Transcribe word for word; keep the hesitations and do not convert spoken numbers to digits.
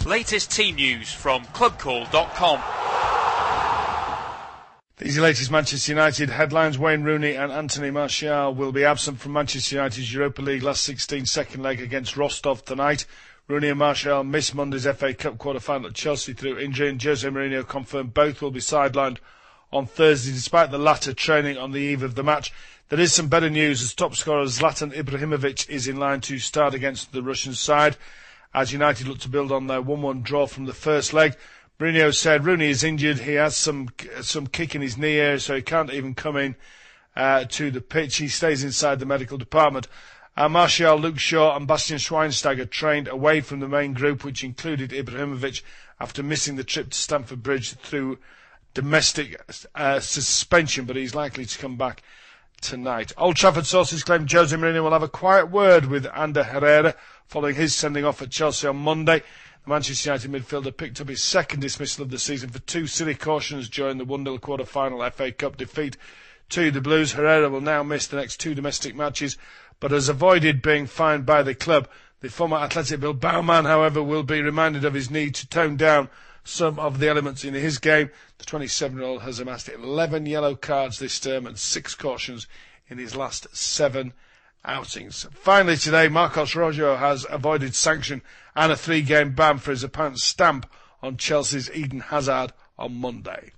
Latest team news from club call dot com. These are the latest Manchester United headlines. Wayne Rooney and Anthony Martial will be absent from Manchester United's Europa League last sixteen second leg against Rostov tonight. Rooney and Martial missed Monday's F A Cup quarter-final at Chelsea through injury, and Jose Mourinho confirmed both will be sidelined on Thursday, despite the latter training on the eve of the match. There is some better news, as top scorer Zlatan Ibrahimovic is in line to start against the Russian side, as United look to build on their one one draw from the first leg. Mourinho said Rooney is injured. He has some some kick in his knee area, so he can't even come in uh, to the pitch. He stays inside the medical department. Uh, Martial, Luke Shaw and Bastian Schweinsteiger trained away from the main group, which included Ibrahimovic, after missing the trip to Stamford Bridge through domestic uh, suspension, but he's likely to come back tonight. Old Trafford sources claim Jose Mourinho will have a quiet word with Ander Herrera following his sending off at Chelsea on Monday. The Manchester United midfielder picked up his second dismissal of the season for two silly cautions during the one nil quarter-final F A Cup defeat to the Blues. Herrera will now miss the next two domestic matches, but has avoided being fined by the club. The former Athletic Bilbao man, however, will be reminded of his need to tone down some of the elements in his game. The twenty-seven-year-old has amassed eleven yellow cards this term and six cautions in his last seven outings. Finally today, Marcos Rojo has avoided sanction and a three-game ban for his apparent stamp on Chelsea's Eden Hazard on Monday.